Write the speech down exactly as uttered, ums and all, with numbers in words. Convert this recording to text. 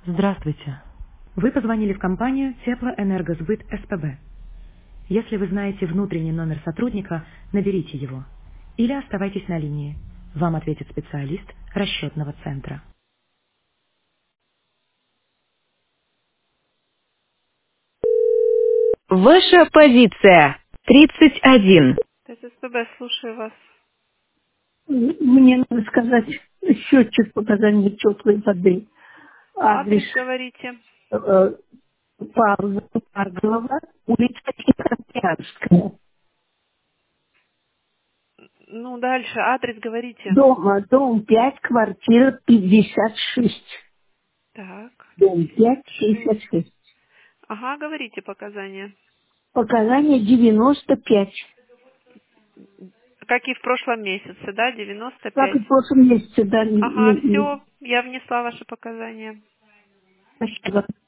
Здравствуйте. Вы позвонили в компанию Теплоэнергосбыт СПБ. Если вы знаете внутренний номер сотрудника, наберите его. Или оставайтесь на линии. Вам ответит специалист расчетного центра. Ваша позиция. тридцать один. ТССПБ, слушаю вас. Мне надо сказать счетчик показаний теплой воды. Адрес Адрес говорите. э, Павлова, Павлова, улица Тихоокеанская. Ну, дальше, адрес говорите. Дом, э, дом пять, квартира пятьдесят шесть. Так, Дом пять, пятьдесят шестьдесят шесть. шесть. Ага, говорите показания. Показания девяносто пять. Как и в прошлом месяце, да, девяносто Как пять. и в прошлом месяце, да, не, Ага, не- не- все, я внесла ваши показания. спасибо.